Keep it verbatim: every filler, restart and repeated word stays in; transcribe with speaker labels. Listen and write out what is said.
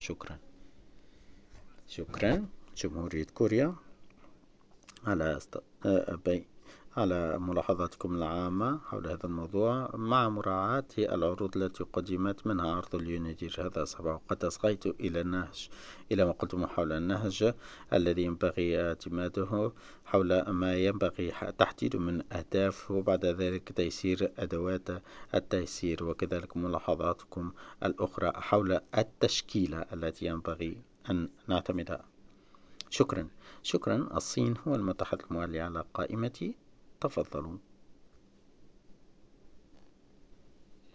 Speaker 1: شكرا. شكرا جمهورية كوريا على است... بي... على ملاحظاتكم العامة حول هذا الموضوع، مع مراعاة العروض التي قدمت، منها عرض اليونيدير هذا أصبح. وقد أصغيت إلى النهج، إلى ما قلتم حول النهج الذي ينبغي اعتماده، حول ما ينبغي تحديده من أهداف، وبعد ذلك تيسير أدوات التيسير، وكذلك ملاحظاتكم الأخرى حول التشكيلة التي ينبغي أن نعتمدها. شكرا. شكرا. الصين هو المتحدث الموالي على قائمتي، تفضلوا.